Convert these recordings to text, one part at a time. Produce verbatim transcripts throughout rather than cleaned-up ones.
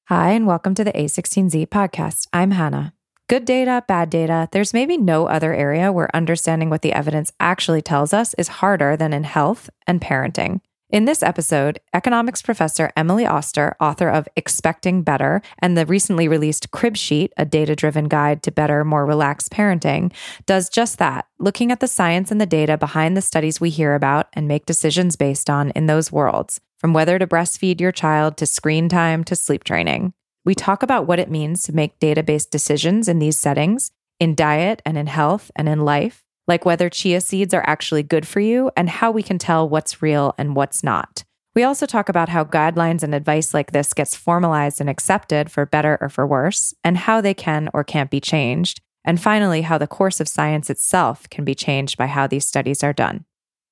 Hi, and welcome to the A sixteen Z podcast. I'm Hannah. Good data, bad data, there's maybe no other area where understanding what the evidence actually tells us is harder than in health and parenting. In this episode, economics professor Emily Oster, author of Expecting Better and the recently released Crib Sheet, a data-driven guide to better, more relaxed parenting, does just that, looking at the science and the data behind the studies we hear about and make decisions based on in those worlds, from whether to breastfeed your child to screen time to sleep training. We talk about what it means to make data-based decisions in these settings, in diet and in health and in life, like whether chia seeds are actually good for you and how we can tell what's real and what's not. We also talk about how guidelines and advice like this gets formalized and accepted for better or for worse, and how they can or can't be changed. And finally, how the course of science itself can be changed by how these studies are done.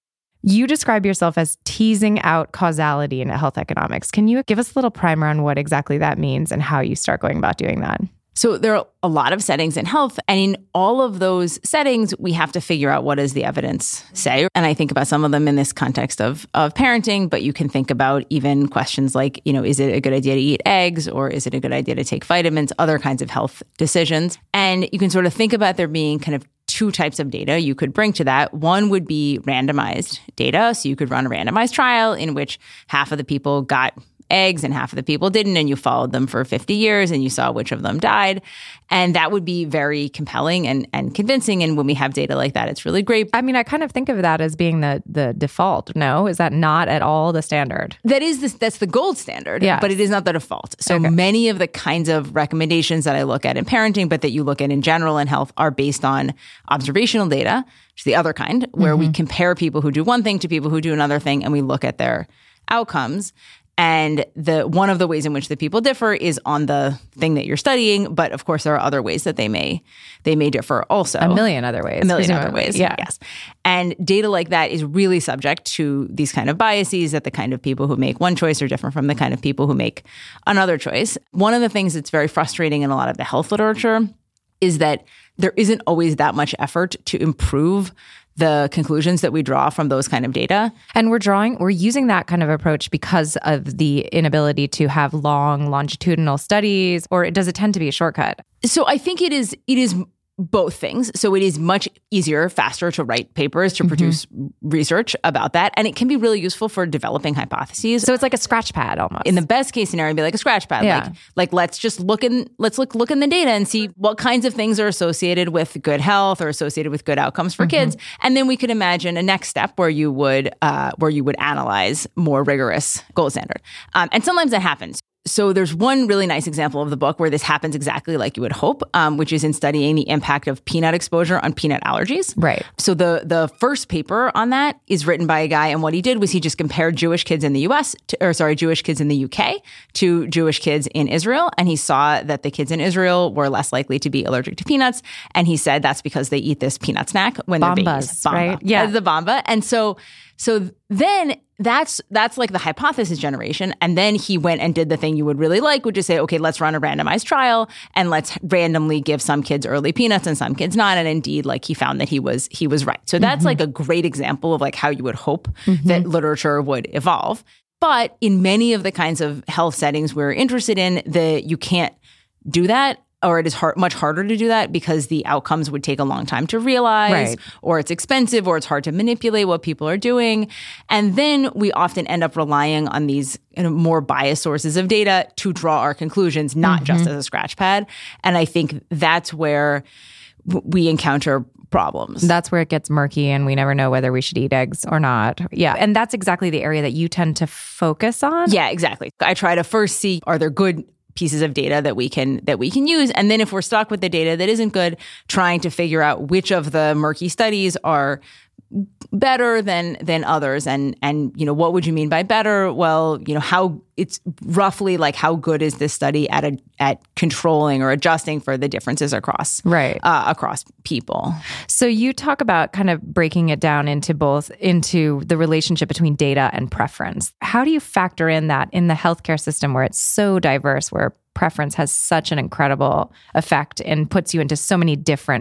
You describe yourself as teasing out causality in health economics. Can you give us a little primer on what exactly that means and how you start going about doing that? So there are a lot of settings in health, and in all of those settings, we have to figure out what does the evidence say. And I think about some of them in this context of, of parenting, but you can think about even questions like, you know, is it a good idea to eat eggs, or is it a good idea to take vitamins, other kinds of health decisions. And you can sort of think about there being kind of two types of data you could bring to that. One would be randomized data. So you could run a randomized trial in which half of the people got eggs and half of the people didn't, and you followed them for fifty years and you saw which of them died. And that would be very compelling and, and convincing. And when we have data like that, it's really great. I mean, I kind of think of that as being the the default. No, is that not at all the standard? That is this, that's the gold standard, yes. But it is not the default. So okay. Many of the kinds of recommendations that I look at in parenting, but that you look at in general in health, are based on observational data, which is the other kind, where mm-hmm. we compare people who do one thing to people who do another thing, and we look at their outcomes. And the one of the ways in which the people differ is on the thing that you're studying, but of course there are other ways that they may they may differ also. A million other ways. A million other ways, yeah. Yes. And data like that is really subject to these kind of biases, that the kind of people who make one choice are different from the kind of people who make another choice. One of the things that's very frustrating in a lot of the health literature is that there isn't always that much effort to improve the conclusions that we draw from those kind of data. And we're drawing, we're using that kind of approach because of the inability to have long longitudinal studies, or does it tend to be a shortcut? So I think it is, it is both things. So it is much easier, faster to write papers, to mm-hmm. produce research about that. And it can be really useful for developing hypotheses. So it's like a scratch pad almost. In the best case scenario, it'd be like a scratch pad. Yeah. Like, like let's just look in, let's look, look in the data and see what kinds of things are associated with good health or associated with good outcomes for mm-hmm. kids. And then we could imagine a next step where you would, uh, where you would analyze more rigorous gold standard. Um, and sometimes that happens. So there's one really nice example of the book where this happens exactly like you would hope, um, which is in studying the impact of peanut exposure on peanut allergies. Right. So the the first paper on that is written by a guy, and what he did was he just compared Jewish kids in the U S, to, or sorry, Jewish kids in the U K to Jewish kids in Israel, and he saw that the kids in Israel were less likely to be allergic to peanuts, and he said that's because they eat this peanut snack when Bombas, they're babies. Bamba, right? Yeah, the bamba, and so so then. That's that's like the hypothesis generation. And then he went and did the thing you would really like, which is say, okay, let's run a randomized trial and let's randomly give some kids early peanuts and some kids not. And indeed, like he found that he was he was right. So that's mm-hmm. like a great example of like how you would hope mm-hmm. that literature would evolve. But in many of the kinds of health settings we're interested in, the you can't do that. Or it is hard, much harder to do that because the outcomes would take a long time to realize, right. or it's expensive, or it's hard to manipulate what people are doing. And then we often end up relying on these you know, more biased sources of data to draw our conclusions, not mm-hmm. just as a scratch pad. And I think that's where w- we encounter problems. That's where it gets murky and we never know whether we should eat eggs or not. Yeah. And that's exactly the area that you tend to focus on. Yeah, exactly. I try to first see, are there good pieces of data that we can that we can use, and then if we're stuck with the data that isn't good, trying to figure out which of the murky studies are better than than others, and and you know what would you mean by better? Well, you know how it's roughly like how good is this study at a, at controlling or adjusting for the differences across right uh, across people. So you talk about kind of breaking it down into both into the relationship between data and preference. How do you factor in that in the healthcare system where it's so diverse, where preference has such an incredible effect and puts you into so many different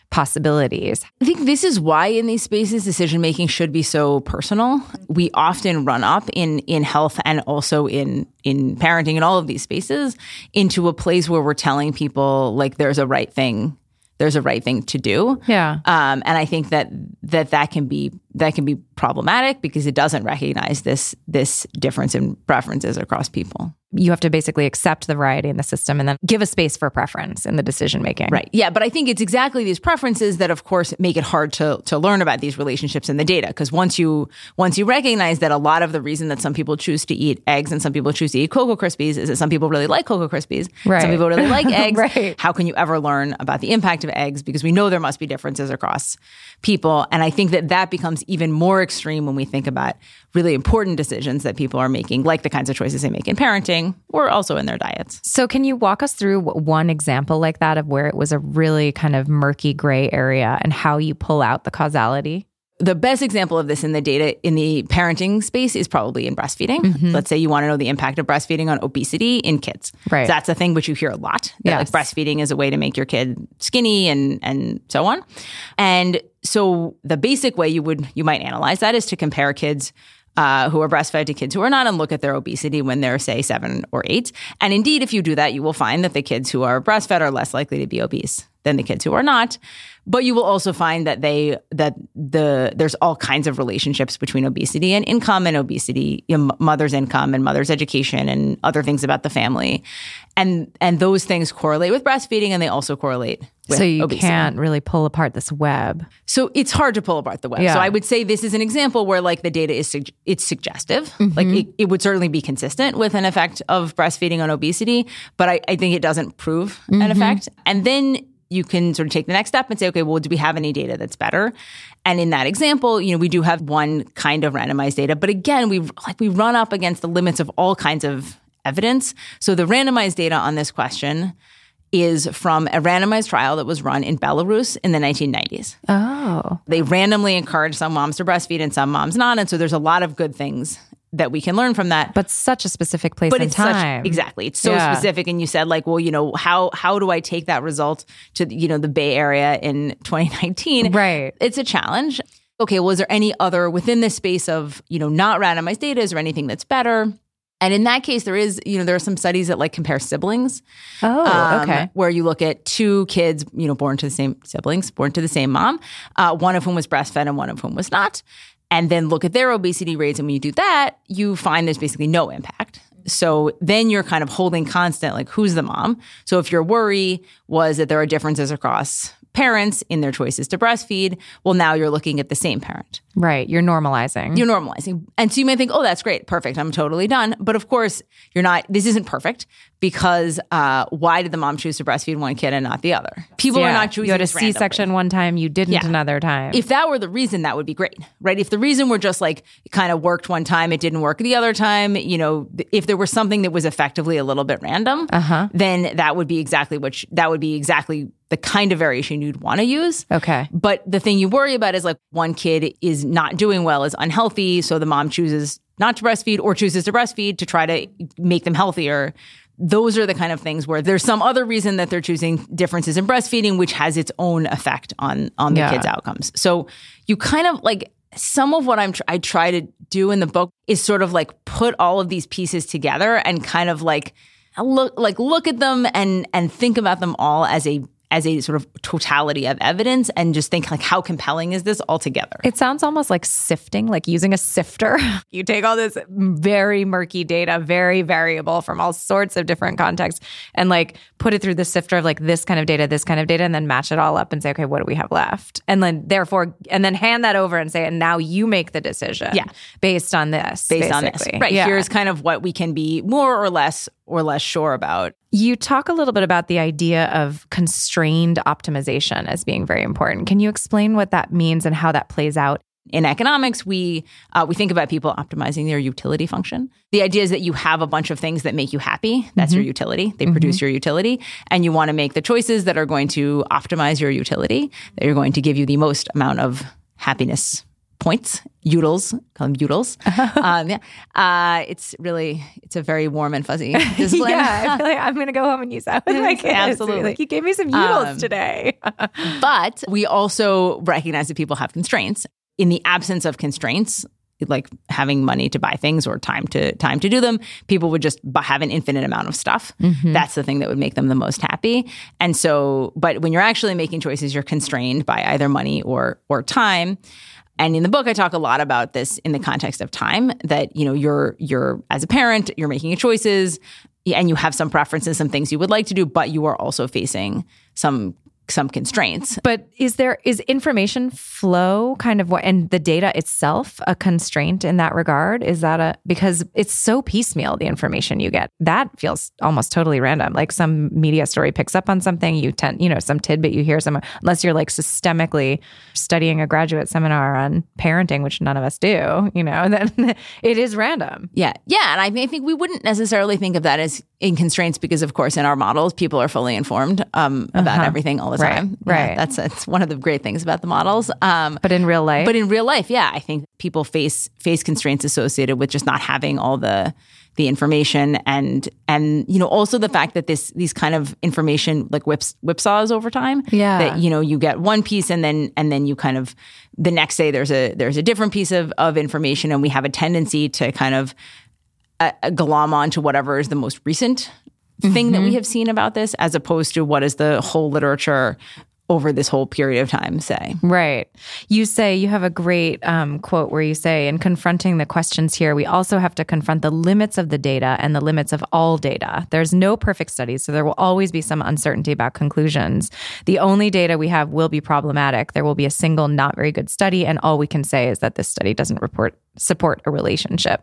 possibilities. I think this is why in these spaces, decision-making should be so personal. We often run up in, in health and also in, in parenting and all of these spaces into a place where we're telling people like there's a right thing, there's a right thing to do. Yeah. Um, and I think that, that that can be that can be problematic because it doesn't recognize this this difference in preferences across people. You have to basically accept the variety in the system and then give a space for preference in the decision making. Right. Yeah. But I think it's exactly these preferences that, of course, make it hard to to learn about these relationships in the data. Because once you once you recognize that a lot of the reason that some people choose to eat eggs and some people choose to eat Cocoa Krispies is that some people really like Cocoa Krispies, right. some people really like eggs. Right. How can you ever learn about the impact of eggs? Because we know there must be differences across people. And I think that that becomes even more extreme when we think about really important decisions that people are making, like the kinds of choices they make in parenting or also in their diets. So can you walk us through one example like that of where it was a really kind of murky gray area and how you pull out the causality? The best example of this in the data in the parenting space is probably in breastfeeding. Mm-hmm. Let's say you want to know the impact of breastfeeding on obesity in kids. Right. So that's a thing which you hear a lot. That Yes. like breastfeeding is a way to make your kid skinny and and so on. And so the basic way you would you might analyze that is to compare kids Uh, who are breastfed to kids who are not and look at their obesity when they're, say, seven or eight. And indeed, if you do that, you will find that the kids who are breastfed are less likely to be obese than the kids who are not. But you will also find that they that the there's all kinds of relationships between obesity and income and obesity, you know, mother's income and mother's education and other things about the family. And and those things correlate with breastfeeding and they also correlate with So you obesity. can't really pull apart this web. So it's hard to pull apart the web. Yeah. So I would say this is an example where like the data is sug- it's suggestive. Mm-hmm. Like it, it would certainly be consistent with an effect of breastfeeding on obesity, but I, I think it doesn't prove Mm-hmm. an effect. And then you can sort of take the next step and say, okay, well, do we have any data that's better? And in that example, you know, we do have one kind of randomized data, but again, we like we run up against the limits of all kinds of evidence. So the randomized data on this question is from a randomized trial that was run in Belarus in the nineteen nineties. Oh. They randomly encourage some moms to breastfeed and some moms not. And so there's a lot of good things that we can learn from that. But such a specific place But and it's time. such, exactly. It's so Yeah. specific. And you said like, well, you know, how how do I take that result to, you know, the Bay Area in twenty nineteen? Right. It's a challenge. Okay, well, is there any other within this space of, you know, not randomized data? Is there anything that's better? And in that case, there is, you know, there are some studies that like compare siblings. Oh, um, okay. Where you look at two kids, you know, born to the same siblings, born to the same mom, uh, one of whom was breastfed and one of whom was not. And then look at their obesity rates. And when you do that, you find there's basically no impact. So then you're kind of holding constant, like who's the mom? So if your worry was that there are differences across parents in their choices to breastfeed, well, now you're looking at the same parent. Right. You're normalizing. You're normalizing. And so you may think, oh, that's great. Perfect. I'm totally done. But of course, you're not, this isn't perfect because uh, why did the mom choose to breastfeed one kid and not the other? People Yeah. are not choosing You had a this randomly. C-section one time, you didn't Yeah. another time. If that were the reason, that would be great, right? If the reason were just like it kind of worked one time, it didn't work the other time, you know, th- if there was something that was effectively a little bit random, Uh-huh. then that would be exactly what sh- that would be exactly the kind of variation you'd want to use. Okay. But the thing you worry about is like one kid is not doing well, is unhealthy, so the mom chooses not to breastfeed or chooses to breastfeed to try to make them healthier. Those are the kind of things where there's some other reason that they're choosing differences in breastfeeding, which has its own effect on on the Yeah. kids' outcomes. So you kind of like some of what I'm tr- I try to do in the book is sort of like put all of these pieces together and kind of like look like look at them and and think about them all as a as a sort of totality of evidence and just think like how compelling is this altogether? It sounds almost like sifting, like using a sifter. You take all this very murky data, very variable from all sorts of different contexts, and like put it through the sifter of like this kind of data, this kind of data, and then match it all up and say, okay, what do we have left? And then therefore, and then hand that over and say, and now you make the decision Yeah. based on this. Based on this. basically. Right. Yeah. Here's kind of what we can be more or less or less sure about. You talk a little bit about the idea of constrained optimization as being very important. Can you explain what that means and how that plays out? In economics, we uh, we think about people optimizing their utility function. The idea is that you have a bunch of things that make you happy. That's your utility. They produce your utility. And you want to make the choices that are going to optimize your utility, that are going to give you the most amount of happiness points, utils, call them utils. um, yeah. Uh, it's really, it's a very warm and fuzzy discipline. Yeah, I feel like I'm going to go home and use that with my kids. Absolutely. Like, you gave me some utils Um, today. But we also recognize that people have constraints. In the absence of constraints, like having money to buy things or time to time to do them, people would just b- have an infinite amount of stuff. Mm-hmm. That's the thing that would make them the most happy. And so, but when you're actually making choices, you're constrained by either money or or time. And in the book, I talk a lot about this in the context of time, that, you know, you're you're as a parent, you're making your choices and you have some preferences, some things you would like to do, but you are also facing some some constraints. But is there, is information flow kind of what, and the data itself a constraint in that regard? Is that a, because it's so piecemeal, the information you get. That feels almost totally random. Like some media story picks up on something, you tend, you know, some tidbit you hear, some, unless you're like systemically studying a graduate seminar on parenting, which none of us do, you know, then it is random. Yeah. Yeah. And I, mean, I think we wouldn't necessarily think of that as in constraints because, of course, in our models, people are fully informed um, about Uh-huh. everything all the Right, time. right. Yeah, that's, that's one of the great things about the models. Um, But in real life? But in real life, yeah, I think people face face constraints associated with just not having all the the information, and and you know, also the fact that this these kind of information like whips whipsaws over time. Yeah. That, you know, you get one piece and then and then you kind of the next day there's a there's a different piece of of information, and we have a tendency to kind of uh, glom onto whatever is the most recent thing mm-hmm. that we have seen about this, as opposed to what is the whole literature over this whole period of time say. Right. You say, you have a great um, quote where you say, in confronting the questions here, we also have to confront the limits of the data and the limits of all data. There's no perfect studies, so there will always be some uncertainty about conclusions. The only data we have will be problematic. There will be a single not very good study, and all we can say is that this study doesn't report support a relationship.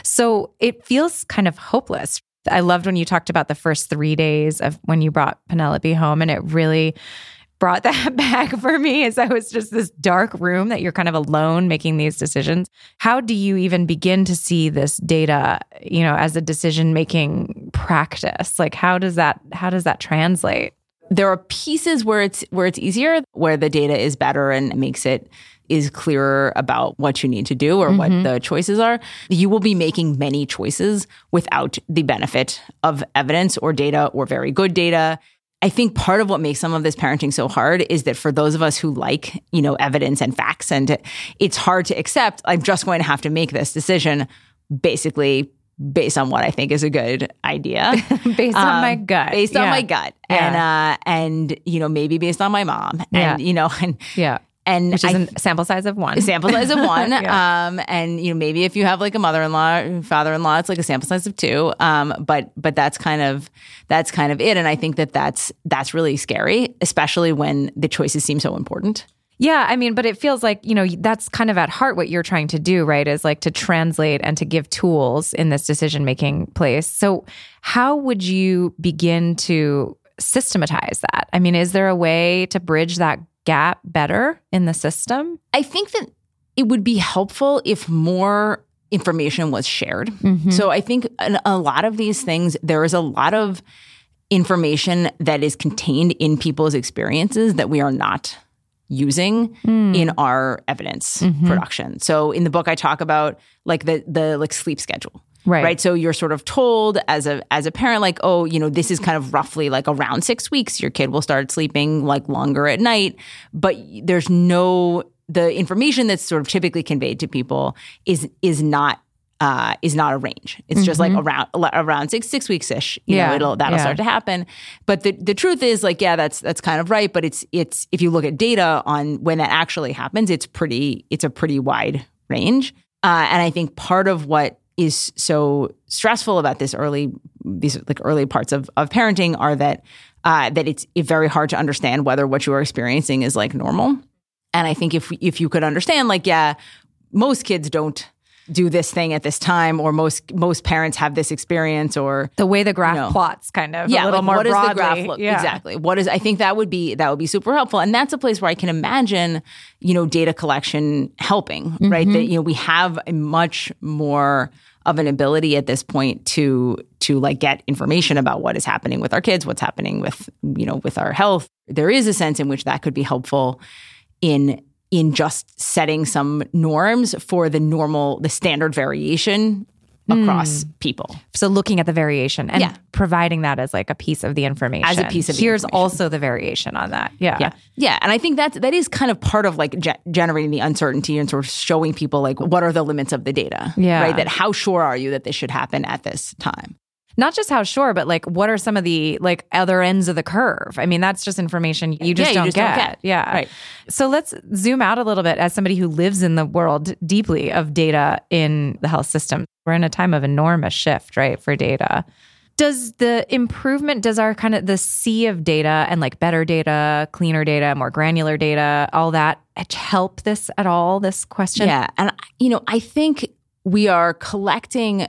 So it feels kind of hopeless. I loved when you talked about the first three days of when you brought Penelope home, and it really brought that back for me, as I was just this dark room that you're kind of alone making these decisions. How do you even begin to see this data, you know, as a decision-making practice? Like, how does that, how does that translate? There are pieces where it's, where it's easier, where the data is better and makes it is clearer about what you need to do or mm-hmm. what the choices are. You will be making many choices without the benefit of evidence or data or very good data. I think part of what makes some of this parenting so hard is that for those of us who like, you know, evidence and facts, and it's hard to accept, I'm just going to have to make this decision basically based on what I think is a good idea. based um, on my gut. Based yeah. on my gut. Yeah. And, uh, and, you know, maybe based on my mom. And, yeah. you know, and, yeah. And Which is I, a sample size of one. A sample size of one. yeah. Um, and, you know, maybe if you have like a mother-in-law, father-in-law, it's like a sample size of two. Um, but but that's kind of that's kind of it. And I think that that's that's really scary, especially when the choices seem so important. Yeah, I mean, but it feels like, you know, that's kind of at heart what you're trying to do, right? Is like to translate and to give tools in this decision-making place. So how would you begin to systematize that? I mean, is there a way to bridge that gap better in the system? I think that it would be helpful if more information was shared. Mm-hmm. So I think in a lot of these things, there is a lot of information that is contained in people's experiences that we are not using mm. in our evidence mm-hmm. production. So in the book, I talk about like the the like sleep schedule. Right. Right. So you're sort of told as a as a parent, like, oh, you know, this is kind of roughly like around six weeks, your kid will start sleeping like longer at night. But there's no the information that's sort of typically conveyed to people is is not uh, is not a range. It's mm-hmm. just like around around six six weeks ish. You yeah. know, it'll that'll yeah. start to happen. But the the truth is, like, yeah, that's that's kind of right. But it's it's if you look at data on when that actually happens, it's pretty it's a pretty wide range. Uh, and I think part of what is so stressful about this early, these like early parts of, of parenting are that uh, that it's very hard to understand whether what you are experiencing is like normal. And I think if if you could understand, like, yeah, most kids don't do this thing at this time, or most most parents have this experience, or the way the graph you know, plots, kind of yeah, a little like, more what broadly. Does the graph look yeah. exactly? What is? I think that would be that would be super helpful, and that's a place where I can imagine, you know, data collection helping, mm-hmm. right? That, you know, we have a much more of an ability at this point to to like get information about what is happening with our kids, what's happening with, you know, with our health. There is a sense in which that could be helpful in in just setting some norms for the normal, the standard variation across mm. people. So looking at the variation and yeah. providing that as like a piece of the information. As a piece of the Here's information. also the variation on that. Yeah. Yeah. Yeah. And I think that's, that is kind of part of like ge- generating the uncertainty and sort of showing people like what are the limits of the data. Yeah. Right. That how sure are you that this should happen at this time? Not just how sure, but like what are some of the like other ends of the curve? I mean, that's just information you just, yeah, don't, you just get. don't get. Yeah. Right. So let's zoom out a little bit as somebody who lives in the world deeply of data in the health system. We're in a time of enormous shift, right, for data. Does the improvement, does our kind of the sea of data and like better data, cleaner data, more granular data, all that help this at all, this question? Yeah. And, you know, I think we are collecting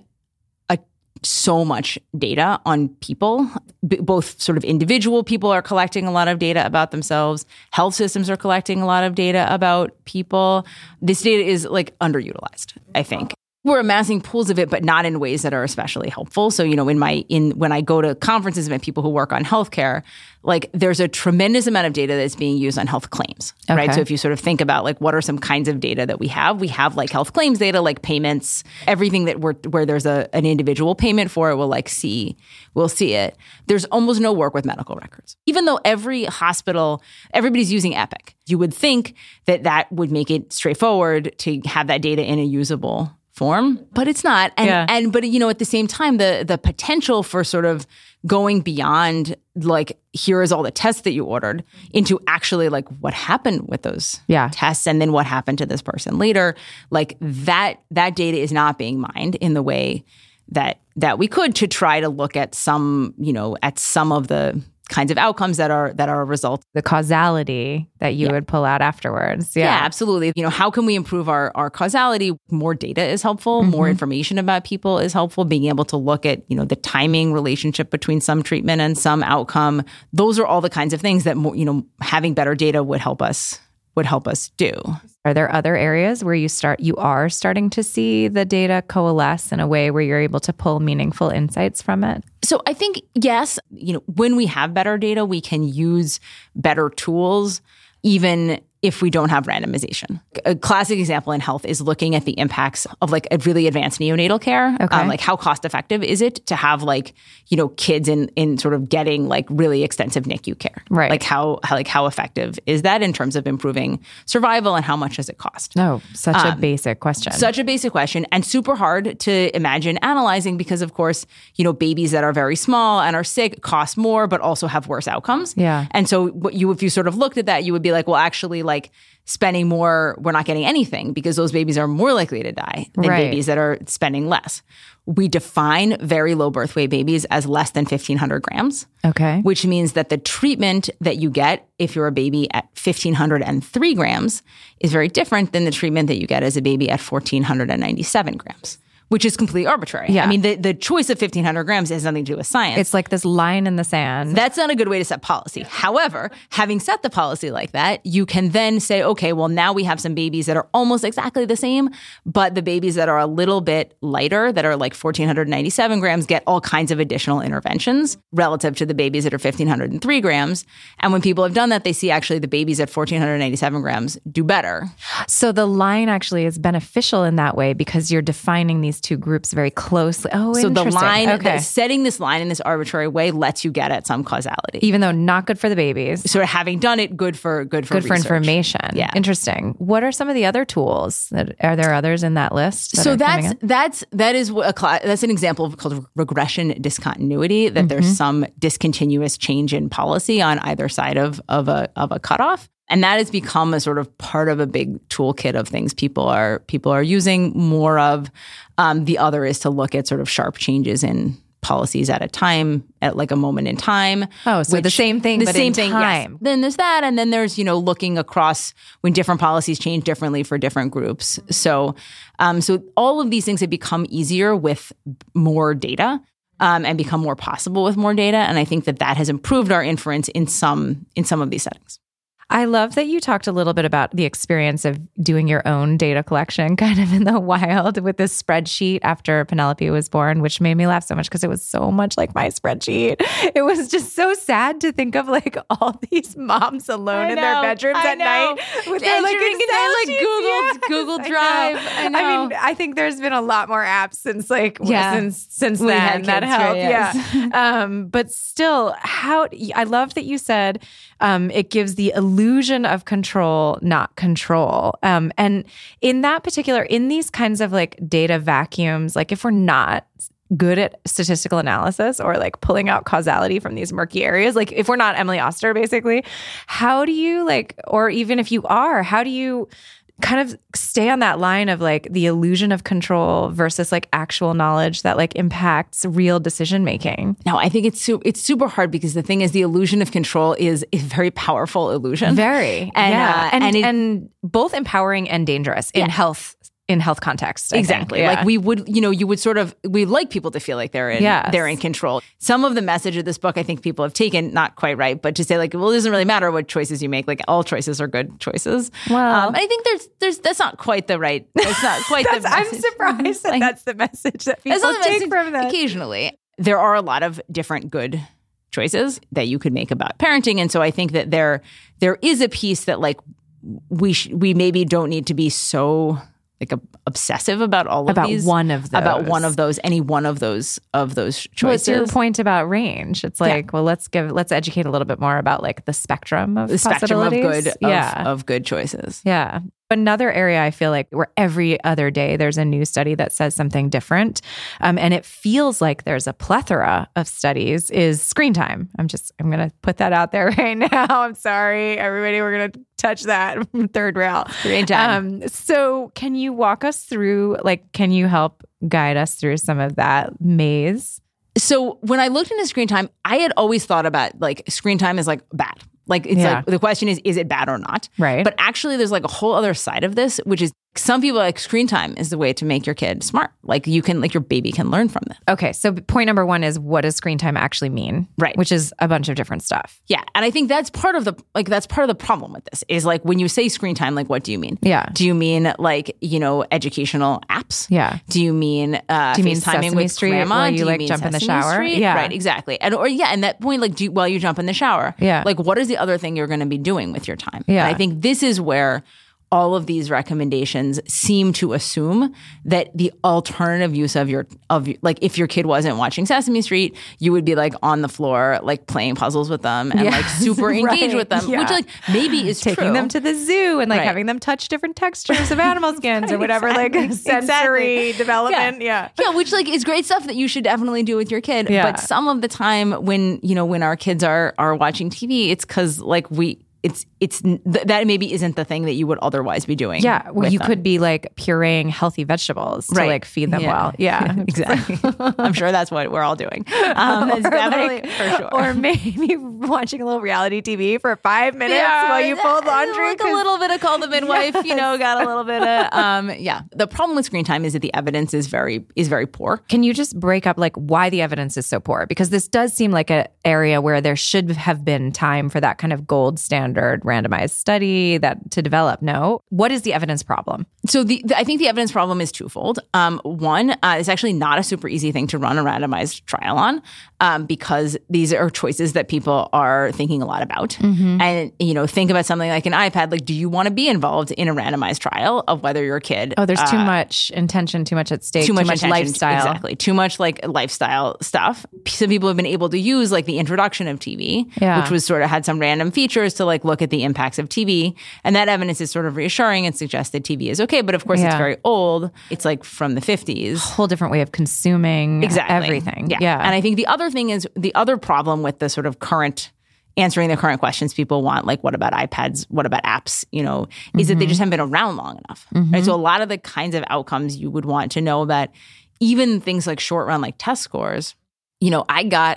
so much data on people. B- both sort of individual people are collecting a lot of data about themselves. Health systems are collecting a lot of data about people. This data is like underutilized, I think. We're amassing pools of it, but not in ways that are especially helpful. So, you know, in my in when I go to conferences and people who work on healthcare, like there's a tremendous amount of data that's being used on health claims, okay. right? So if you sort of think about like what are some kinds of data that we have, we have like health claims data, like payments, everything that we're where there's a an individual payment for it, we'll like see, we'll see it. There's almost no work with medical records, even though every hospital, everybody's using Epic. You would think that that would make it straightforward to have that data in a usable form, but it's not. And, yeah. and, but, you know, at the same time, the, the potential for sort of going beyond like, here is all the tests that you ordered into actually like what happened with those yeah. tests and then what happened to this person later, like that, that data is not being mined in the way that, that we could to try to look at some, you know, at some of the kinds of outcomes that are that are a result. The causality that you yeah. would pull out afterwards. Yeah. yeah, absolutely. You know, how can we improve our, our causality? More data is helpful. Mm-hmm. More information about people is helpful. Being able to look at, you know, the timing relationship between some treatment and some outcome. Those are all the kinds of things that, you know, having better data would help us would help us do. Are there other areas where you start you are starting to see the data coalesce in a way where you're able to pull meaningful insights from it? So I think, yes, you know, when we have better data, we can use better tools, even if we don't have randomization. A classic example in health is looking at the impacts of like a really advanced neonatal care. Okay. Um, like how cost effective is it to have like, you know, kids in in sort of getting like really extensive N I C U care? Right. Like how, how like how effective is that in terms of improving survival and how much does it cost? No, such um, a basic question. Such a basic question and super hard to imagine analyzing because of course, you know, babies that are very small and are sick cost more but also have worse outcomes. Yeah. And so what you if you sort of looked at that, you would be like, well, actually like spending more, we're not getting anything because those babies are more likely to die than right. babies that are spending less. We define very low birth weight babies as less than fifteen hundred grams. Okay. Which means that the treatment that you get if you're a baby at fifteen hundred three grams is very different than the treatment that you get as a baby at one thousand four hundred ninety-seven grams. Which is completely arbitrary. Yeah. I mean, the, the choice of fifteen hundred grams has nothing to do with science. It's like this line in the sand. That's not a good way to set policy. However, having set the policy like that, you can then say, okay, well, now we have some babies that are almost exactly the same, but the babies that are a little bit lighter, that are like one thousand four hundred ninety-seven grams, get all kinds of additional interventions relative to the babies that are fifteen hundred three grams. And when people have done that, they see actually the babies at one thousand four hundred ninety-seven grams do better. So the line actually is beneficial in that way because you're defining these two groups very closely. Oh, so interesting. the line, okay. the, setting this line in this arbitrary way lets you get at some causality, even though not good for the babies. Sort of having done it, good for good for good research. for information. Yeah, interesting. What are some of the other tools? That, are there others in that list? That so that's that's that is a that's an example of called regression discontinuity. That mm-hmm. there's some discontinuous change in policy on either side of of a of a cutoff. And that has become a sort of part of a big toolkit of things people are people are using more of. Um, the other is to look at sort of sharp changes in policies at a time, at like a moment in time. Oh, so which, the same thing, the but same in thing, time. Yes. Then there's that, and then there's you know looking across when different policies change differently for different groups. So, um, so all of these things have become easier with more data. Um, and become more possible with more data. And I think that that has improved our inference in some in some of these settings. I love that you talked a little bit about the experience of doing your own data collection kind of in the wild with this spreadsheet after Penelope was born, which made me laugh so much because it was so much like my spreadsheet. It was just so sad to think of like all these moms alone in their bedrooms I at know. night with their like Entering Excel in, like, sheets. Google- Yes, Google I Drive. know. I know. I mean, I think there's been a lot more apps since like Yeah. since since We then had that kids, help. right, yes. Yeah. Um, but still, how I love that you said um, it gives the illusion of control, not control. Um, and in that particular, in these kinds of like data vacuums, like if we're not good at statistical analysis or like pulling out causality from these murky areas, like if we're not Emily Oster, basically, how do you like, or even if you are, how do you kind of stay on that line of like the illusion of control versus like actual knowledge that like impacts real decision making? No, I think it's su- it's super hard because the thing is the illusion of control is a very powerful illusion. Very. And, yeah. uh, and, and and, it- both empowering and dangerous in Yeah. health in health context. I Exactly. think. Yeah. Like we would, you know, you would sort of, we like people to feel like they're in, Yes. they're in control. Some of the message of this book, I think people have taken, not quite right, but to say like, well, it doesn't really matter what choices you make. Like all choices are good choices. Well- um, I think there's, there's, that's not quite the right, that's not quite the That's- I'm message. surprised that Like, that's the message that people that's not the take message from that. occasionally. There are a lot of different good choices that you could make about parenting. And so I think that there, there is a piece that like we, sh- we maybe don't need to be so like ob- obsessive about all of About these. one of those. About one of those, any one of those, of those choices. Well, it's your point about range. It's like, well, let's give, let's educate a little bit more about like the spectrum of The spectrum of possibilities. good, yeah. of, of good choices. Yeah. Another area I feel like where every other day there's a new study that says something different. Um, and it feels like there's a plethora of studies is screen time. I'm just, I'm going to put that out there right now. I'm sorry, everybody. We're going to touch that third rail. Screen time. Um, so can you walk us through, like, can you help guide us through some of that maze? So when I looked into screen time, I had always thought about like screen time is like bad. Like it's Yeah. like the question is, is it bad or not? Right. But actually there's like a whole other side of this, which is some people are like screen time is the way to make your kid smart. Like you can, like your baby can learn from it. Okay. So point number one is, what does screen time actually mean? Right. Which is a bunch of different stuff. Yeah. And I think that's part of the, like, that's part of the problem with this is like when you say screen time, like what do you mean? Yeah. Do you mean like, you know, educational apps? Yeah. Do you mean uh, Do you mean FaceTiming Sesame with Street grandma? while you, Do like, mean jump in the Sesame shower? Street? Yeah. Right, exactly. And or yeah, and that point, like do you, while you jump in the shower, Yeah. like what is the other thing you're going to be doing with your time? Yeah. And I think this is where all of these recommendations seem to assume that the alternative use of your of like if your kid wasn't watching Sesame Street, you would be like on the floor like playing puzzles with them and Yes, like super engaged right, with them, yeah. which like maybe is Taking true. them to the zoo and like Right. having them touch different textures of animal skins or whatever, like Exactly. sensory Exactly. development. Yeah. Yeah, which like is great stuff that you should definitely do with your kid. Yeah. But some of the time when, you know, when our kids are are watching T V, it's cuz like we it's it's th- that maybe isn't the thing that you would otherwise be doing. Yeah. Well, with you them. could be like pureeing healthy vegetables to Right. like feed them Yeah. well. Yeah. exactly. I'm sure that's what we're all doing. Um, it's Or, definitely like- for sure. Or maybe watching a little reality T V for five minutes while you fold laundry. Like a 'cause- little bit of Call the Midwife, you know, got a little bit of um yeah. The problem with screen time is that the evidence is very is very poor. Can you just break up like why the evidence is so poor? Because this does seem like an area where there should have been time for that kind of gold standard randomized study that to develop. No, what is the evidence problem? So the, the I think the evidence problem is twofold. Um, one, uh, it's actually not a super easy thing to run a randomized trial on um, because these are choices that people are thinking a lot about. Mm-hmm. And you know, think about something like an iPad. Like, do you want to be involved in a randomized trial of whether your kid? Oh, there's too uh, much intention, too much at stake, Too much, attention, lifestyle. exactly. Too much like lifestyle stuff. Some people have been able to use like the introduction of T V, Yeah. which was sort of had some random features to like look at the impacts of T V, and that evidence is sort of reassuring and suggests that T V is okay. But of course, it's Yeah. very old. It's like from the fifties. Whole different way of consuming Exactly. everything. Yeah. Yeah. And I think the other thing is the other problem with the sort of current answering the current questions people want, like what about iPads, what about apps, you know, is that they just haven't been around long enough. Right? So a lot of the kinds of outcomes you would want to know about, even things like short run like test scores, you know, I got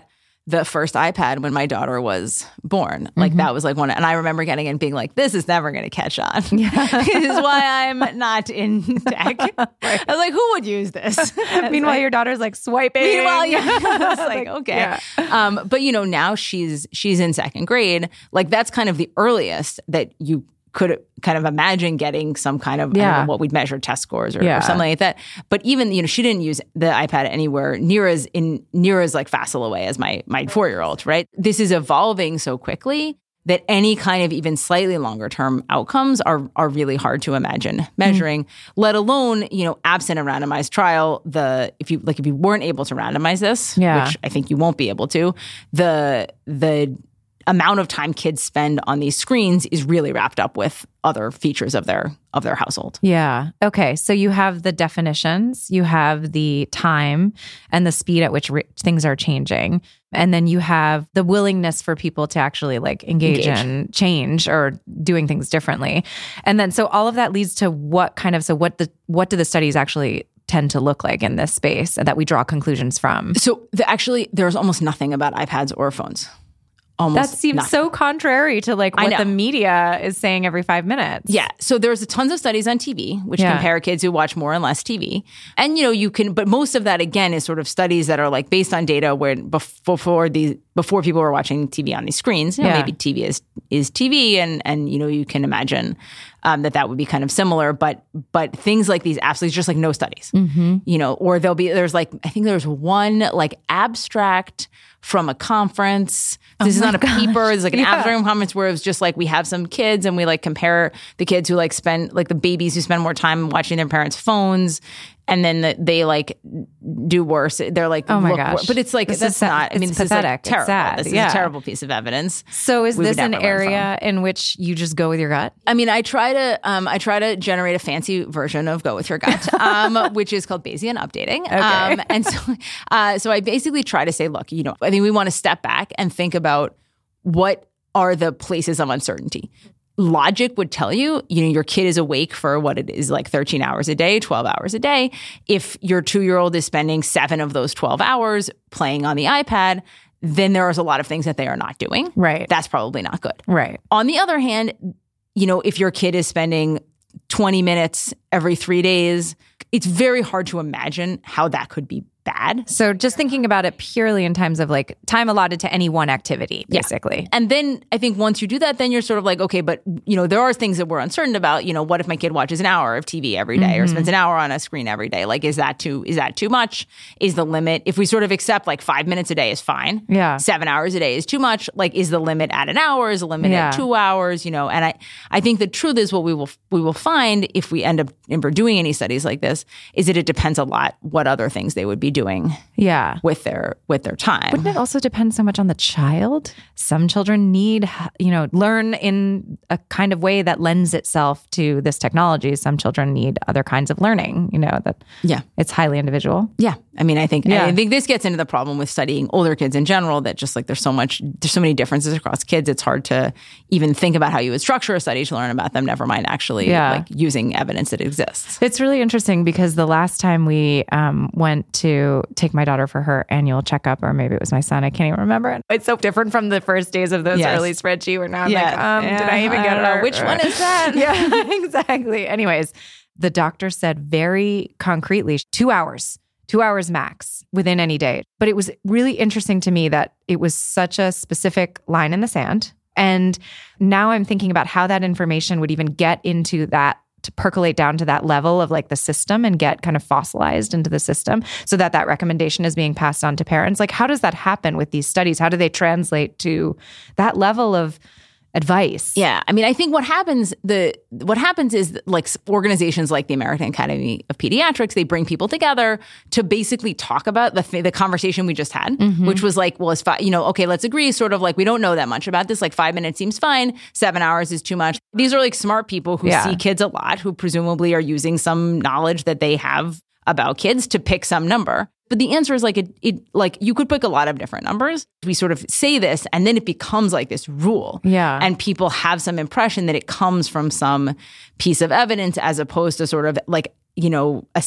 the first iPad when my daughter was born. Like mm-hmm. that was like one, and I remember getting it and being like, this is never going to catch on. Yeah. This is why I'm not in tech. Right. I was like, who would use this? Meanwhile, like, your daughter's like swiping. Meanwhile, yeah. I was like, okay. Yeah. Um, but you know, now she's, she's in second grade. Like that's kind of the earliest that you could kind of imagine getting some kind of, yeah. I don't know, what we'd measure test scores or, yeah. or something like that. But even, you know, she didn't use the iPad anywhere near as in near as like facile a way as my my four-year-old, right? This is evolving so quickly that any kind of even slightly longer term outcomes are are really hard to imagine measuring, mm-hmm. let alone, you know, absent a randomized trial, the if you like if you weren't able to randomize this, yeah. which I think you won't be able to, the the amount of time kids spend on these screens is really wrapped up with other features of their of their household. Yeah. Okay. So you have the definitions, you have the time and the speed at which re- things are changing. And then you have the willingness for people to actually like engage, engage and change or doing things differently. And then so all of that leads to what kind of so what the what do the studies actually tend to look like in this space that we draw conclusions from? So the, actually there's almost nothing about iPads or phones. Almost that seems nothing. So contrary to like what the media is saying every five minutes. Yeah. So there's tons of studies on T V, which yeah. compare kids who watch more and less T V. And, you know, you can, but most of that, again, is sort of studies that are like based on data where before these, before people were watching T V on these screens, you know, yeah. maybe T V is, is T V. And, and, you know, you can imagine um, that that would be kind of similar, but, but things like these absolutely just like no studies, mm-hmm. you know, or there'll be, there's like, I think there's one like abstract from a conference. This oh is not a gosh. paper. It's like an yeah. abstract conference where it was just like, we have some kids and we like compare the kids who like spend, like the babies who spend more time watching their parents' phones. And then the, they like do worse. They're like, oh my gosh. Worse. But it's like, this that's is, not, I mean, this pathetic. is like terrible. Sad. This yeah. is a terrible piece of evidence. So is this an area in which you just go with your gut? I mean, I try to, um, I try to generate a fancy version of go with your gut, um, which is called Bayesian updating. Okay. Um, and so, uh, so I basically try to say, look, you know, I think we want to step back and think about what are the places of uncertainty. Logic would tell you, you know, your kid is awake for what it is like thirteen hours a day, twelve hours a day. If your two-year-old is spending seven of those twelve hours playing on the iPad, then there is a lot of things that they are not doing. Right. That's probably not good. Right. On the other hand, you know, if your kid is spending twenty minutes every three days, it's very hard to imagine how that could be bad. So just thinking about it purely in terms of like time allotted to any one activity, basically. Yeah. And then I think once you do that, then you're sort of like, okay, but you know, there are things that we're uncertain about. You know, what if my kid watches an hour of T V every day mm-hmm. or spends an hour on a screen every day? Like, is that too, is that too much? Is the limit, if we sort of accept like five minutes a day is fine. Yeah. Seven hours a day is too much. Like, is the limit at an hour? Is the limit yeah. at two hours? You know, and I, I think the truth is what we will, we will find if we end up ever doing any studies like this is that it depends a lot what other things they would be doing. Yeah. with their with their time. Wouldn't it also depend so much on the child? Some children need, you know, learn in a kind of way that lends itself to this technology. Some children need other kinds of learning, you know, that yeah. it's highly individual. Yeah. I mean, I think yeah. I think this gets into the problem with studying older kids in general, that just like there's so much, there's so many differences across kids. It's hard to even think about how you would structure a study to learn about them, never mind actually yeah. like using evidence that exists. It's really interesting because the last time we um, went to take my daughter for her annual checkup, or maybe it was my son, I can't even remember. It's so different from the first days of those yes. early spreadsheet where now I'm yeah. like, um, yeah. did I even get her? Which one is that? Yeah, exactly. Anyways, the doctor said very concretely, two hours, two hours max within any day. But it was really interesting to me that it was such a specific line in the sand. And now I'm thinking about how that information would even get into that, to percolate down to that level of like the system and get kind of fossilized into the system so that that recommendation is being passed on to parents. Like, how does that happen with these studies? How do they translate to that level of advice? Yeah. I mean, I think what happens, the what happens is like organizations like the American Academy of Pediatrics, they bring people together to basically talk about the th- the conversation we just had, mm-hmm. which was like, well, it's fi- you know, okay, let's agree sort of like we don't know that much about this. Like five minutes seems fine. Seven hours is too much. These are like smart people who yeah. see kids a lot, who presumably are using some knowledge that they have about kids to pick some number. But the answer is like it, it like you could pick a lot of different numbers. We sort of say this and then it becomes like this rule. Yeah. And people have some impression that it comes from some piece of evidence as opposed to sort of like, you know, a,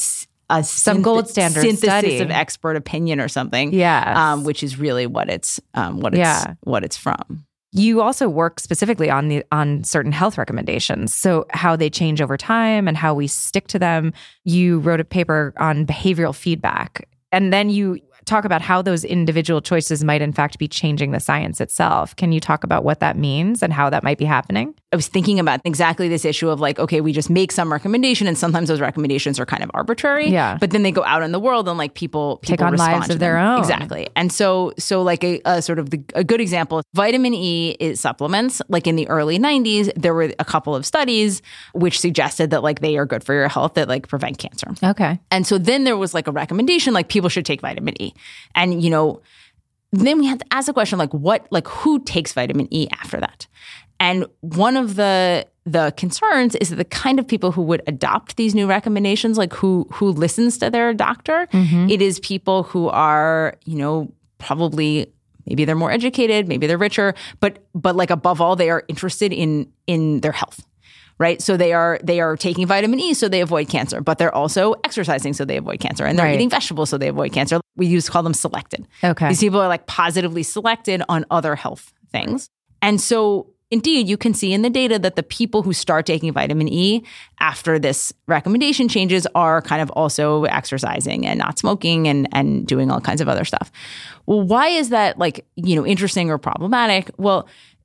a some synth- gold standard synthesis study of expert opinion or something. Yeah, um, which is really what it's um, what it's Yeah. what it's from. You also work specifically on the on certain health recommendations, so how they change over time and how we stick to them. You wrote a paper on behavioral feedback, and then you talk about how those individual choices might in fact be changing the science itself. Can you talk about what that means and how that might be happening? I was thinking about exactly this issue of like, okay, we just make some recommendation and sometimes those recommendations are kind of arbitrary. Yeah. But then they go out in the world and like people, people Take on respond lives to of their them. own. Exactly. And so, so like a, a sort of the, a good example, vitamin E is supplements. Like in the early nineties, there were a couple of studies which suggested that like they are good for your health, that like prevent cancer. Okay. And so then there was like a recommendation, like people should take vitamin E. And, you know, then we had to ask the question, like what, like who takes vitamin E after that? And one of the the concerns is that the kind of people who would adopt these new recommendations, like who who listens to their doctor, mm-hmm. it is people who are, you know, probably maybe they're more educated, maybe they're richer, but but like above all, they are interested in in their health. Right. So they are they are taking vitamin E so they avoid cancer, but they're also exercising so they avoid cancer, and they're right. eating vegetables so they avoid cancer. We used to call them selected. Okay. These people are like positively selected on other health things. And so indeed, you can see in the data that the people who start taking vitamin E after this recommendation changes are kind of also exercising and not smoking and, and doing all kinds of other stuff. Well, why is that like, you know, interesting or problematic? Well,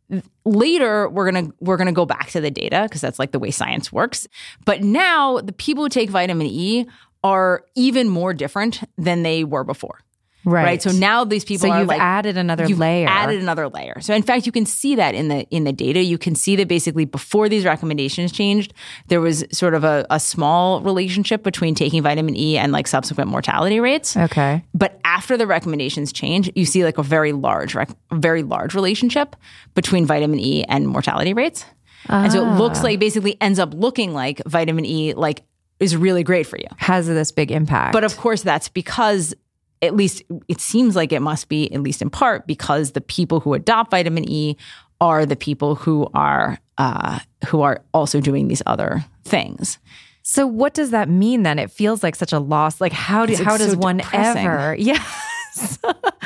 later, we're gonna we're gonna go back to the data because that's like the way science works. But now the people who take vitamin E are even more different than they were before. Right. Right. So now these people so are you've like added another you've layer. added another layer. So in fact, you can see that in the in the data. You can see that basically before these recommendations changed, there was sort of a, a small relationship between taking vitamin E and like subsequent mortality rates. Okay. But after the recommendations change, you see like a very large, rec- very large relationship between vitamin E and mortality rates. Ah. And so it looks like basically ends up looking like vitamin E like is really great for you. Has this big impact. But of course, that's because at least it seems like it must be, at least in part, because the people who adopt vitamin E are the people who are uh, who are also doing these other things. So what does that mean then? It feels like such a loss. Like how do, how does so one depressing. ever? Yes.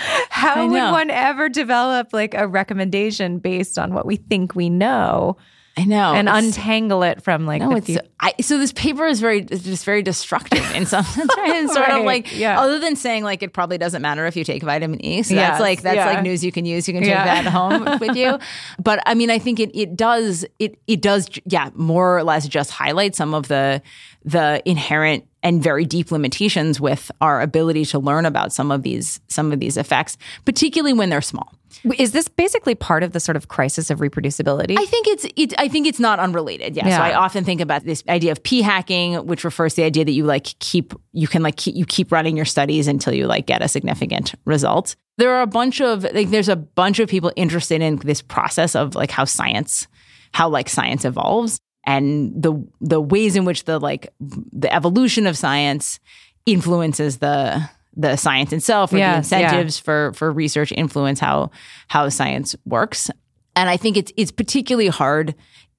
How would one ever develop like a recommendation based on what we think we know? I know. And untangle it from like no, the it's, few- I, so this paper is very, it's just very destructive in some sense, right? It's sort right. of like, yeah. other than saying like it probably doesn't matter if you take vitamin E. So yes. that's like, that's yeah. like news you can use. You can take yeah. that home with you. But I mean, I think it it does, it it does, yeah, more or less just highlight some of the the inherent and very deep limitations with our ability to learn about some of these some of these effects, particularly when they're small. Is this basically part of the sort of crisis of reproducibility? I think it's it, I think it's not unrelated. Yeah. yeah. So I often think about this idea of p hacking, which refers to the idea that you like keep you can like keep, you keep running your studies until you like get a significant result. There are a bunch of like there's a bunch of people interested in this process of like how science how like science evolves and the the ways in which the like the evolution of science influences the the science itself, or yes, the incentives yeah. for for research influence how how science works. And I think it's it's particularly hard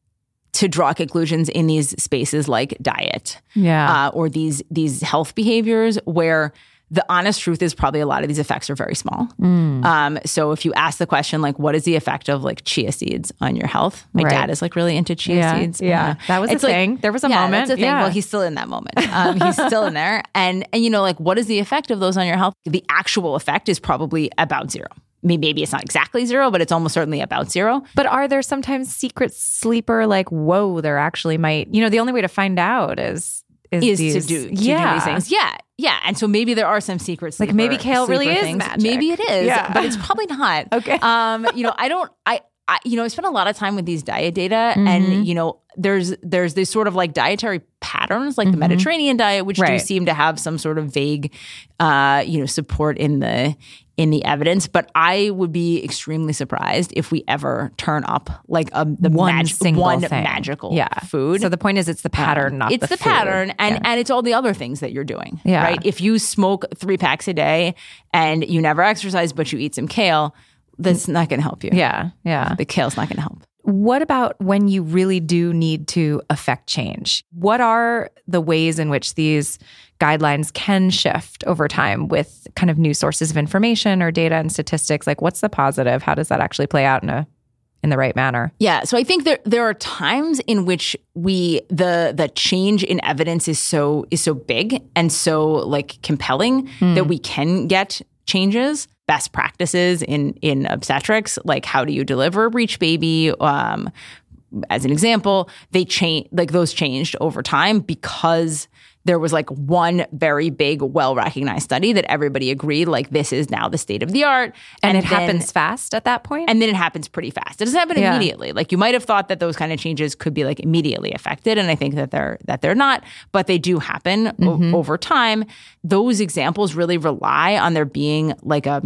to draw conclusions in these spaces like diet, yeah, uh, or these these health behaviors where the honest truth is probably a lot of these effects are very small. Mm. Um, so if you ask the question, like, what is the effect of like chia seeds on your health? My right. dad is like really into chia yeah. seeds. Yeah, uh, that was it's a like, thing. There was a yeah, moment. That's a thing. Yeah. Well, he's still in that moment. Um, he's still in there. And, and, you know, like, what is the effect of those on your health? The actual effect is probably about zero. I mean, maybe it's not exactly zero, but it's almost certainly about zero. But are there sometimes secret sleeper, like, whoa, there actually might, you know, the only way to find out is... Is, is these, to do to yeah. do these things. Yeah. Yeah. And so maybe there are some secret sleeper, like maybe kale really is things. magic. Maybe it is, yeah. but it's probably not. Okay. Um, you know, I don't I I you know, I spent a lot of time with these diet data mm-hmm. and you know, there's there's this sort of like dietary patterns like mm-hmm. the Mediterranean diet, which right. do seem to have some sort of vague uh, you know, support in the in the evidence, but I would be extremely surprised if we ever turn up like a the one mag- single one thing. magical yeah. food. So the point is, it's the pattern, um, not it's the, the food. pattern, and yeah. and it's all the other things that you're doing. Yeah. Right. If you smoke three packs a day and you never exercise, but you eat some kale, that's not going to help you. Yeah. Yeah. The kale's not going to help. What about when you really do need to affect change? What are the ways in which these guidelines can shift over time with kind of new sources of information or data and statistics? Like, what's the positive? How does that actually play out in a in the right manner? Yeah. So I think there there are times in which we the the change in evidence is so is so big and so like compelling mm. that we can get changes. Best practices in in obstetrics, like how do you deliver a breech baby? Um, as an example, they change like those changed over time because there was like one very big, well-recognized study that everybody agreed like this is now the state of the art. And, and it then, happens fast at that point? And then it happens pretty fast. It doesn't happen yeah. immediately. Like you might have thought that those kind of changes could be like immediately affected. And I think that they're that they're not, but they do happen mm-hmm. o- over time. Those examples really rely on there being like a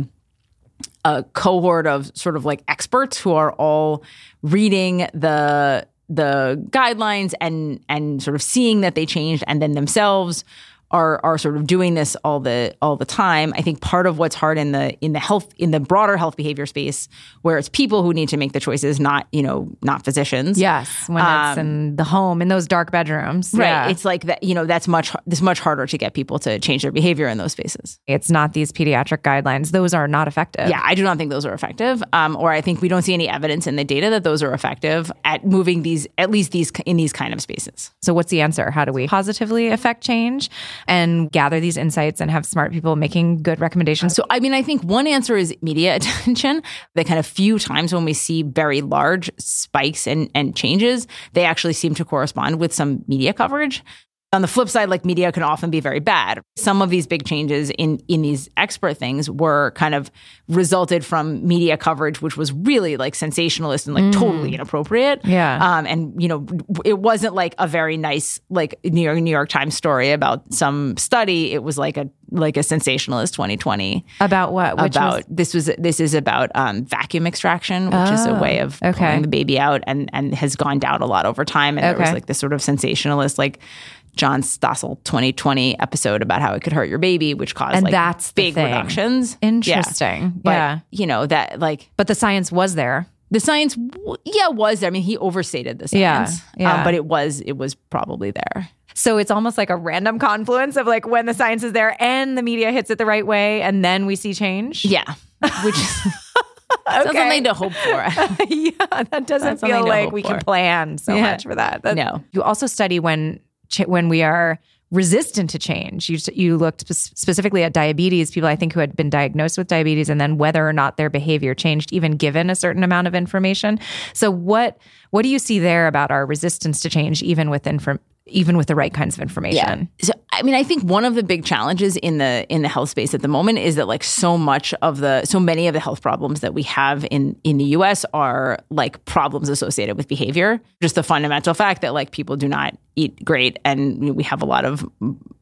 a cohort of sort of like experts who are all reading the the guidelines and and sort of seeing that they changed and then themselves are are sort of doing this all the all the time. I think part of what's hard in the in the health in the broader health behavior space, where it's people who need to make the choices, not you know not physicians. Yes, when um, it's in the home in those dark bedrooms, right? Yeah. It's like that. You know, that's much this much harder to get people to change their behavior in those spaces. It's not these pediatric guidelines; those are not effective. Yeah, I do not think those are effective, um, or I think we don't see any evidence in the data that those are effective at moving these at least these in these kind of spaces. So, what's the answer? How do we positively affect change and gather these insights and have smart people making good recommendations? So, I mean, I think one answer is media attention. The kind of few times when we see very large spikes and, and changes, they actually seem to correspond with some media coverage. On the flip side, like media can often be very bad. Some of these big changes in, in these expert things were kind of resulted from media coverage, which was really like sensationalist and like mm. totally inappropriate. Yeah. Um, and, you know, it wasn't like a very nice, like New York, New York Times story about some study. It was like a, like a sensationalist twenty twenty. About what? Which about was? this was, this is about um, vacuum extraction, which oh, is a way of okay. pulling the baby out and, and has gone down a lot over time. And okay. there was like this sort of sensationalist, like, John Stossel twenty twenty episode about how it could hurt your baby, which caused and like that's big reductions. Interesting. Yeah. But, yeah. you know, that like. But the science was there. The science, yeah, was there. I mean, he overstated the science. Yeah. yeah. Um, but it was, it was probably there. So it's almost like a random confluence of like when the science is there and the media hits it the right way and then we see change. Yeah. Which is. Okay. That's something to hope for. yeah, that doesn't That's feel like we for. can plan so yeah. much for that. That. No. You also study when when we are resistant to change. You you looked spe- specifically at diabetes, people I think who had been diagnosed with diabetes, and then whether or not their behavior changed, even given a certain amount of information. So what what do you see there about our resistance to change, even with inform- even with the right kinds of information? Yeah. So, I mean, I think one of the big challenges in the in the health space at the moment is that like so much of the so many of the health problems that we have in in the U S are like problems associated with behavior. Just the fundamental fact that like people do not eat great, and you know, we have a lot of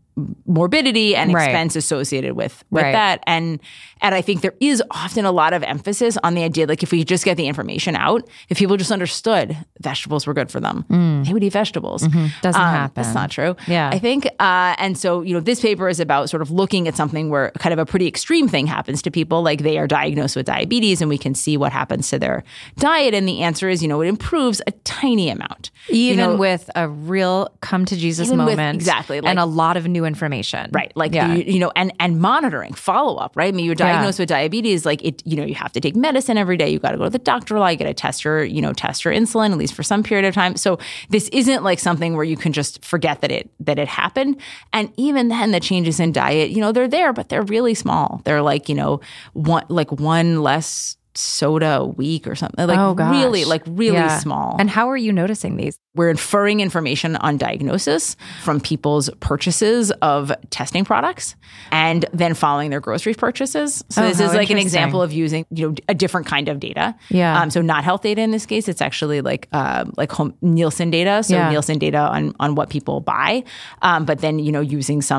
morbidity and expense right. associated with, with right. that. And and I think there is often a lot of emphasis on the idea, like if we just get the information out, if people just understood vegetables were good for them, mm. they would eat vegetables. Mm-hmm. Doesn't um, happen. That's not true. Yeah. I think, uh, and so, you know, this paper is about sort of looking at something where kind of a pretty extreme thing happens to people, like they are diagnosed with diabetes and we can see what happens to their diet. And the answer is, you know, it improves a tiny amount. Even you know, with a real come to Jesus moment. With, exactly. Like, and a lot of new information. Right. Like, yeah. you, you know, and, and monitoring, follow up, right? I mean, you're diagnosed yeah. with diabetes, like it, you know, you have to take medicine every day. You got to go to the doctor a lot. You got to test your, you know, test your insulin, at least for some period of time. So this isn't like something where you can just forget that it, that it happened. And even then the changes in diet, you know, they're there, but they're really small. They're like, you know, one, like one less soda a week or something. Like oh, gosh. really, like really yeah. small. And how are you noticing these? We're inferring information on diagnosis from people's purchases of testing products and then following their grocery purchases. So oh, this is like an interesting. example of using, you know, a different kind of data. Yeah. Um, so not health data in this case. It's actually like uh, like home, Nielsen data. So yeah. Nielsen data on on what people buy. Um, but then, you know, using some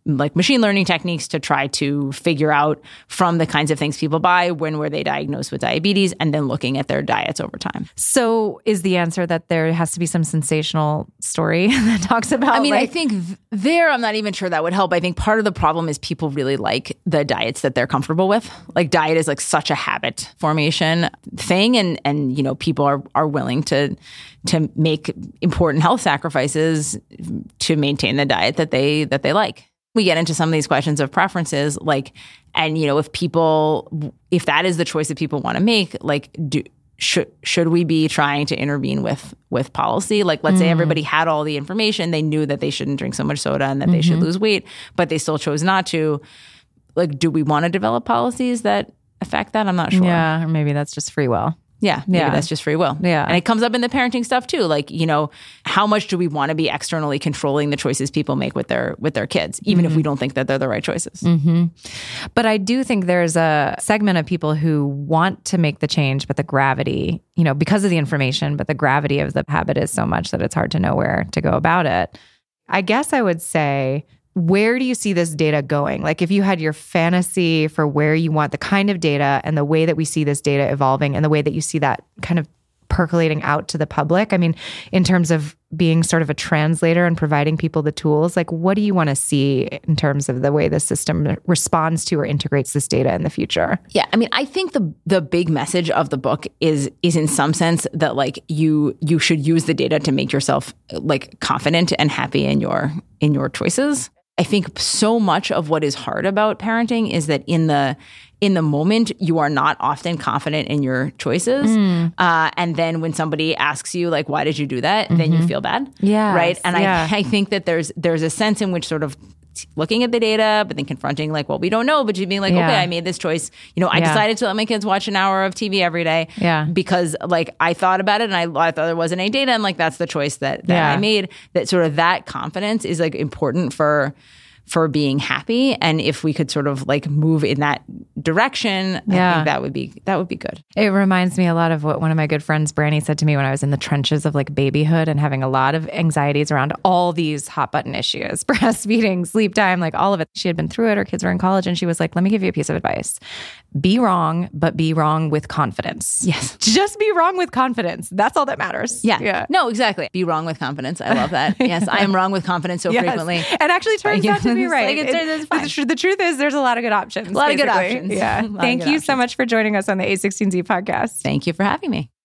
like machine learning techniques to try to figure out from the kinds of things people buy, when were they diagnosed with diabetes, and then looking at their diets over time. So is the answer that there has to be some sensational story that talks about? I mean, like- I think th- there, I'm not even sure that would help. I think part of the problem is people really like the diets that they're comfortable with. Like diet is like such a habit formation thing. And, and you know, people are, are willing to, to make important health sacrifices to maintain the diet that they, that they like. We get into some of these questions of preferences, like, and, you know, if people, if that is the choice that people want to make, like, do, should, should we be trying to intervene with, with policy? Like, let's mm. say everybody had all the information, they knew that they shouldn't drink so much soda and that mm-hmm. they should lose weight, but they still chose not to. Like, do we want to develop policies that affect that? I'm not sure. Yeah, or maybe that's just free will. Yeah, maybe yeah. that's just free will. Yeah. And it comes up in the parenting stuff too. Like, you know, how much do we want to be externally controlling the choices people make with their with their kids, even mm-hmm. if we don't think that they're the right choices? Mm-hmm. But I do think there's a segment of people who want to make the change, but the gravity, you know, because of the information, but the gravity of the habit is so much that it's hard to know where to go about it. I guess I would say, where do you see this data going? Like if you had your fantasy for where you want the kind of data and the way that we see this data evolving and the way that you see that kind of percolating out to the public, I mean, in terms of being sort of a translator and providing people the tools, like what do you want to see in terms of the way the system responds to or integrates this data in the future? Yeah, I mean, I think the the big message of the book is is in some sense that like you you should use the data to make yourself like confident and happy in your in your choices. I think so much of what is hard about parenting is that in the in the moment, you are not often confident in your choices. Mm. Uh, and then when somebody asks you, like, why did you do that? Mm-hmm. Then you feel bad. Yeah. Right. And yeah. I, I think that there's there's a sense in which sort of looking at the data, but then confronting like, well, we don't know, but you being like, yeah. okay, I made this choice. You know, I yeah. decided to let my kids watch an hour of T V every day yeah. because like I thought about it and I, I thought there wasn't any data. And like, that's the choice that, that yeah. I made. That sort of that confidence is like important for for being happy. And if we could sort of like move in that direction, yeah. I think that would be, that would be good. It reminds me a lot of what one of my good friends, Brandy, said to me when I was in the trenches of like babyhood and having a lot of anxieties around all these hot button issues, breastfeeding, sleep time, like all of it. She had been through it. Her kids were in college and she was like, let me give you a piece of advice. Be wrong, but be wrong with confidence. Yes. Just be wrong with confidence. That's all that matters. Yeah. yeah. No, exactly. Be wrong with confidence. I love that. Yes. I am wrong with confidence so yes. frequently. And actually turns out to be right. Like, it's, it's fine. The, the truth is there's a lot of good options. A lot basically. of good options. Yeah. Thank you options. so much for joining us on the A sixteen Z podcast. Thank you for having me.